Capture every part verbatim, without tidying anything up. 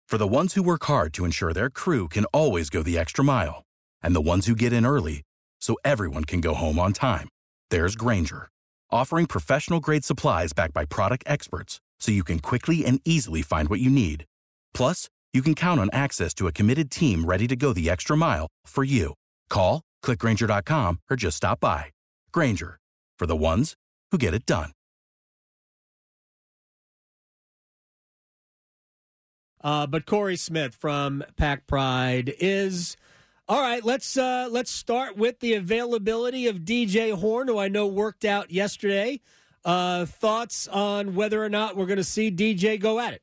For the ones who work hard to ensure their crew can always go the extra mile, and the ones who get in early so everyone can go home on time, there's Grainger, offering professional-grade supplies backed by product experts so you can quickly and easily find what you need. Plus, you can count on access to a committed team ready to go the extra mile for you. Call, click Grainger dot com, or just stop by. Grainger, for the ones who get it done. Uh, but Corey Smith from Pack Pride is all right. Let's uh, let's start with the availability of D J Horne, who I know worked out yesterday. Uh, thoughts on whether or not we're going to see D J go at it?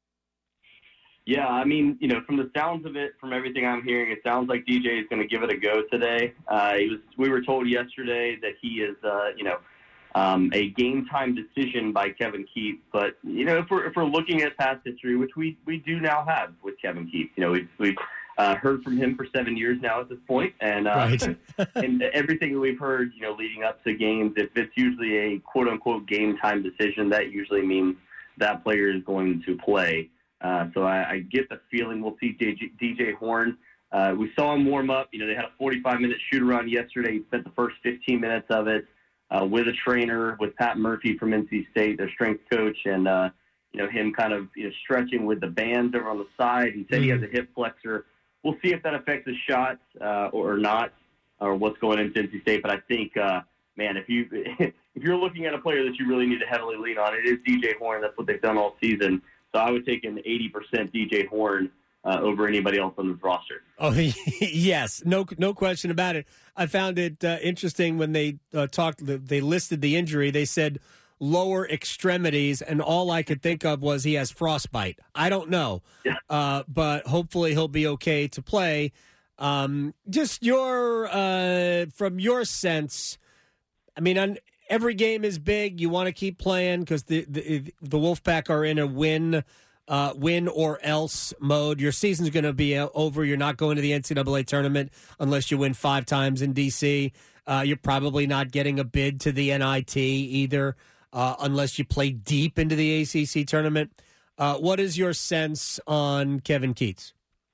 Yeah, I mean, you know, from the sounds of it, from everything I'm hearing, it sounds like D J is going to give it a go today. Uh, he was. We were told yesterday that he is, uh, you know. Um, a game time decision by Kevin Keatts, but you know if we're if we're looking at past history, which we, we do now have with Kevin Keatts, you know we've we've uh, heard from him for seven years now at this point, and uh, right. and everything that we've heard, you know, leading up to games, if it's usually a quote unquote game time decision, that usually means that player is going to play. Uh, so I, I get the feeling we'll see D J, D J Horne. Uh, we saw him warm up. You know, they had a forty-five minute shoot around yesterday. He spent the first fifteen minutes of it Uh, with a trainer, with Pat Murphy from N C State, their strength coach, and, uh, you know, him kind of you know, stretching with the bands over on the side. He said mm-hmm. he has a hip flexor. We'll see if that affects his shot uh, or not, or what's going into N C State. But I think, uh, man, if, you, if you're looking at a player that you really need to heavily lean on, it is D J Horne. That's what they've done all season. So I would take an eighty percent D J Horne Uh, over anybody else on this roster. Oh, yes. No no question about it. I found it uh, interesting when they uh, talked, they listed the injury. They said lower extremities, and all I could think of was he has frostbite. I don't know, yeah. uh, but hopefully he'll be okay to play. Um, just your, uh, from your sense, I mean, on, every game is big. You want to keep playing because the, the, the Wolfpack are in a win Uh, win or else mode. Your season's going to be over. You're not going to the N C double A tournament unless you win five times in D C. Uh, you're probably not getting a bid to the N I T either uh, unless you play deep into the A C C tournament. Uh, what is your sense on Kevin Keatts?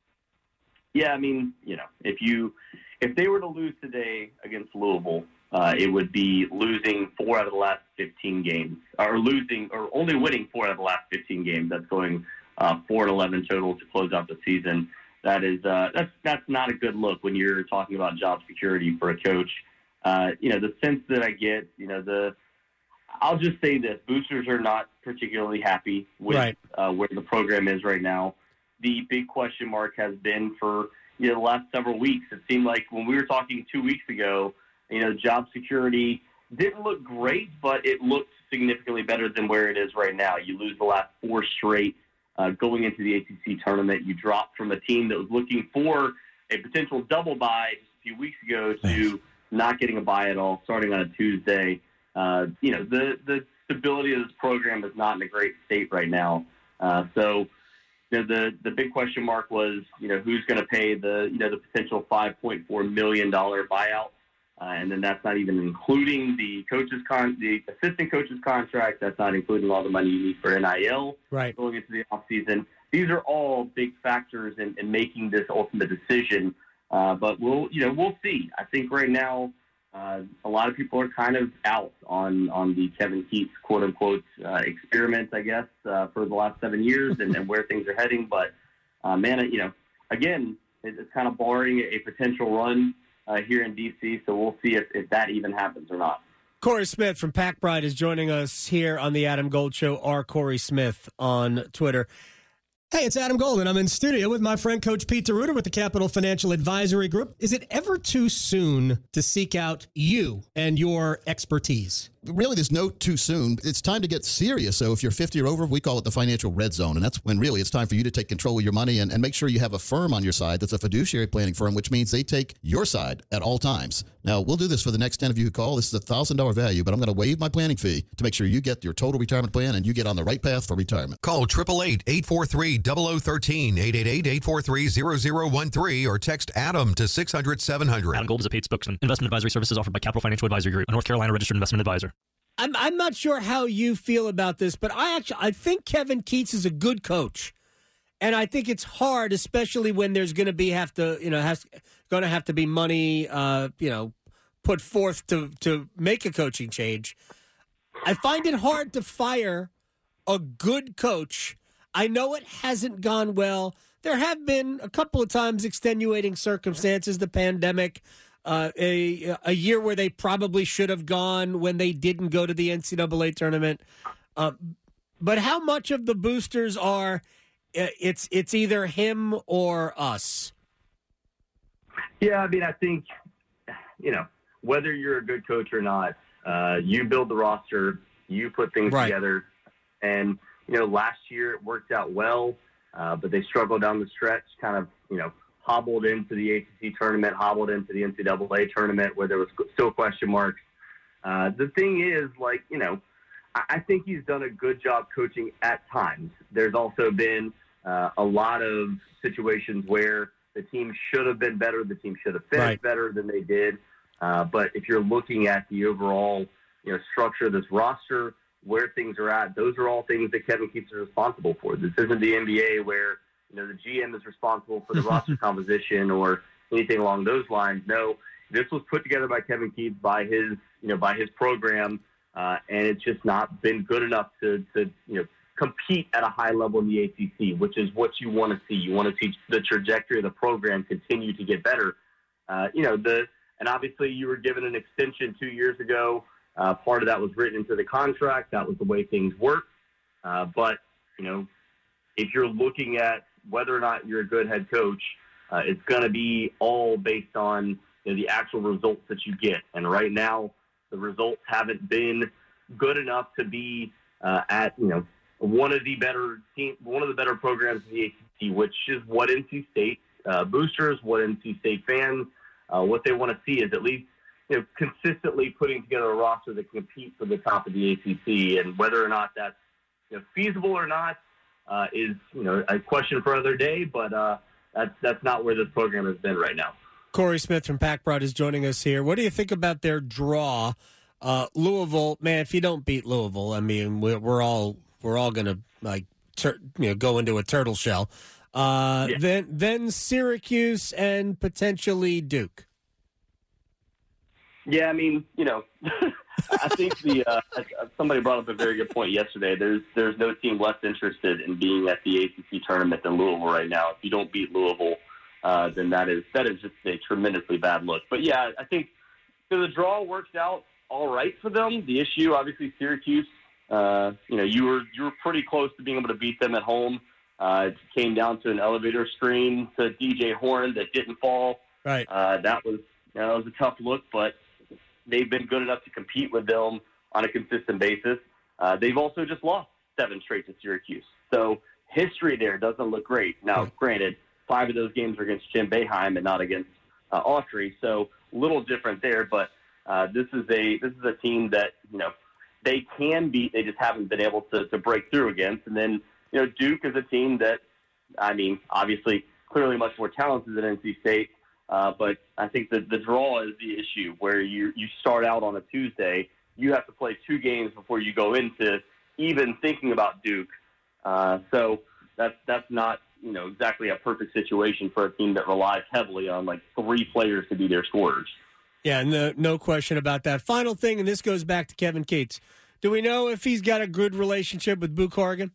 Yeah, I mean, you know, if you if they were to lose today against Louisville, Uh, it would be losing four out of the last fifteen games, or losing, or only winning four out of the last fifteen games. That's going uh, four and eleven total to close out the season. That is, uh, that's that's not a good look when you're talking about job security for a coach. Uh, you know, the sense that I get, you know, the I'll just say this: boosters are not particularly happy with right. uh, where the program is right now. The big question mark has been for you know the last several weeks. It seemed like when we were talking two weeks ago. You know, job security didn't look great, but it looked significantly better than where it is right now. You lose the last four straight uh, going into the A C C tournament. You dropped from a team that was looking for a potential double bye just a few weeks ago to not getting a bye at all, starting on a Tuesday. Uh, you know, the, the stability of this program is not in a great state right now. Uh, so, you know, the, the big question mark was, you know, who's going to pay the, you know, the potential five point four million dollars buyout. Uh, and then that's not even including the coach's con, the assistant coach's contract. That's not including all the money you need for N I L right. going into the offseason. These are all big factors in, in making this ultimate decision. Uh, but we'll, you know, we'll see. I think right now uh, a lot of people are kind of out on, on the Kevin Keatts quote unquote uh, experiment, I guess, uh, for the last seven years and, and where things are heading. But uh, man, you know, again, it, it's kind of barring a, a potential run. Uh, here in D C, so we'll see if, if that even happens or not. Corey Smith from Pack Pride is joining us here on the Adam Gold Show, or Corey Smith on Twitter. Hey, it's Adam Golden. I'm in studio with my friend Coach Pete DeRuiter with the Capital Financial Advisory Group. Is it ever too soon to seek out you and your expertise? Really, there's no too soon. It's time to get serious. So if you're fifty or over, we call it the financial red zone. And that's when really it's time for you to take control of your money and, and make sure you have a firm on your side that's a fiduciary planning firm, which means they take your side at all times. Now, we'll do this for the next ten of you who call. This is a one thousand dollars value, but I'm going to waive my planning fee to make sure you get your total retirement plan and you get on the right path for retirement. Call eight eight eight, eight four three, zero zero one three, eight eight eight, eight four three, zero zero one three, or text Adam to six hundred, seven hundred. Adam Gold is a paid spokesman. Investment advisory services offered by Capital Financial Advisory Group, a North Carolina registered investment advisor. I'm I'm not sure how you feel about this, but I actually I think Kevin Keatts is a good coach, And I think it's hard, especially when there's going to be have to, you know, has going to have to be money, uh, you know, put forth to to make a coaching change. I find it hard to fire a good coach. I know it hasn't gone well. There have been a couple of times extenuating circumstances, the pandemic, uh, a a year where they probably should have gone when they didn't go to the N C double A tournament. Uh, but how much of the boosters are? It's it's either him or us. Yeah, I mean, I think, you know, whether you're a good coach or not, uh, you build the roster, you put things right. together. And, you know, last year it worked out well, uh, but they struggled down the stretch, kind of, you know, hobbled into the A C C tournament, hobbled into the N C double A tournament where there was still question marks. Uh, the thing is, like, you know, I, I think he's done a good job coaching at times. There's also been Uh, a lot of situations where the team should have been better, the team should have finished right. better than they did. Uh, but if you're looking at the overall, you know, structure of this roster, where things are at, those are all things that Kevin Keatts is responsible for. This isn't the N B A where, you know, the G M is responsible for the roster composition or anything along those lines. No, this was put together by Kevin Keatts, by his, you know, by his program, uh, and it's just not been good enough to, to you know, compete at a high level in the A C C, which is what you want to see. You want to see the trajectory of the program continue to get better. Uh, you know, the and obviously you were given an extension two years ago. Uh, part of that was written into the contract. That was the way things work. Uh, but, you know, if you're looking at whether or not you're a good head coach, uh, it's going to be all based on, you know, the actual results that you get. And right now, the results haven't been good enough to be uh, at, you know, one of the better team, one of the better programs in the A C C, which is what N C State uh, boosters, what N C State fans, uh, what they want to see is at least, you know, consistently putting together a roster that can compete for the top of the A C C, and whether or not that's, you know, feasible or not uh, is, you know, a question for another day. But uh, that's that's not where this program has been right now. Corey Smith from Pack Broad is joining us here. What do you think about their draw? Uh, Louisville, man, if you don't beat Louisville, I mean, we're, we're all. We're all going to like tur- you know go into a turtle shell. Uh, yeah. Then then Syracuse and potentially Duke. Yeah, I mean, you know, I think the uh, somebody brought up a very good point yesterday. There's there's no team less interested in being at the A C C tournament than Louisville right now. If you don't beat Louisville, uh, then that is that is just a tremendously bad look. But yeah, I think so the draw works out all right for them. The issue, obviously, Syracuse. Uh, you know, you were you were pretty close to being able to beat them at home. Uh, it came down to an elevator screen to D J Horn that didn't fall. Right. Uh, that was you know, that was a tough look, but they've been good enough to compete with them on a consistent basis. Uh, they've also just lost seven straight to Syracuse, so history there doesn't look great. Now, right. Granted, five of those games were against Jim Boeheim and not against uh, Autry, so a little different there. But uh, this is a this is a team that you know. They can beat, they just haven't been able to, to break through against. And then, you know, Duke is a team that, I mean, obviously, clearly much more talented than N C State. Uh, but I think that the draw is the issue where you, you start out on a Tuesday. You have to play two games before you go into even thinking about Duke. Uh, so that's, that's not, you know, exactly a perfect situation for a team that relies heavily on, like, three players to be their scorers. Yeah, no, no question about that. Final thing, and this goes back to Kevin Keatts. Do we know if he's got a good relationship with Boo Corrigan?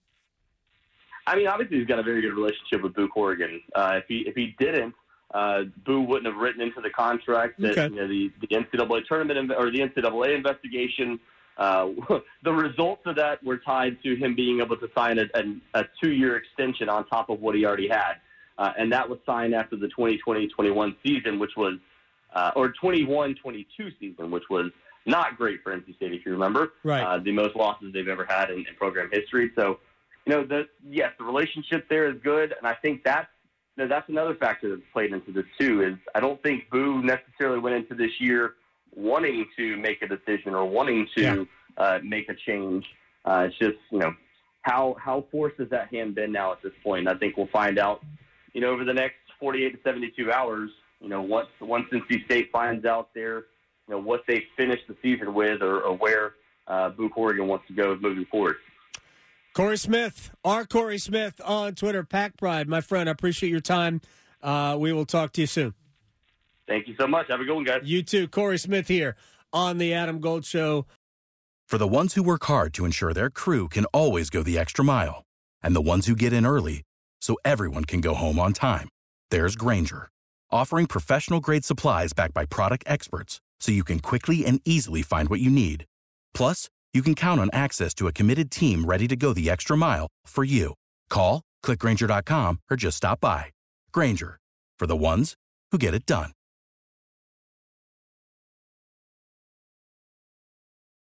I mean, obviously he's got a very good relationship with Boo Corrigan. Uh, if he if he didn't, uh, Boo wouldn't have written into the contract that okay. you know, the, the N C double A tournament or the N C double A investigation. Uh, the results of that were tied to him being able to sign a, a, a two-year extension on top of what he already had, uh, and that was signed after the twenty twenty twenty-one season, which was uh, or twenty-one twenty-two season, which was not great for N C State, if you remember. Right. Uh, the most losses they've ever had in, in program history. So, you know, the, yes, the relationship there is good, and I think that's, you know, that's another factor that's played into this too, is I don't think Boo necessarily went into this year wanting to make a decision or wanting to yeah. uh, make a change. Uh, it's just, you know, how how forced has that hand been now at this point? And I think we'll find out, you know, over the next forty-eight to seventy-two hours, you know, once, once N C State finds out their, you know, what they finished the season with or, or where uh, Boo Corrigan wants to go moving forward. Corey Smith, our Corey Smith on Twitter, Pack Pride. My friend, I appreciate your time. Uh, we will talk to you soon. Thank you so much. Have a good one, guys. You too. Corey Smith here on the Adam Gold Show. For the ones who work hard to ensure their crew can always go the extra mile, and the ones who get in early so everyone can go home on time, there's Grainger, offering professional-grade supplies backed by product experts so you can quickly and easily find what you need. Plus, you can count on access to a committed team ready to go the extra mile for you. Call, click Grainger dot com, or just stop by. Grainger, for the ones who get it done.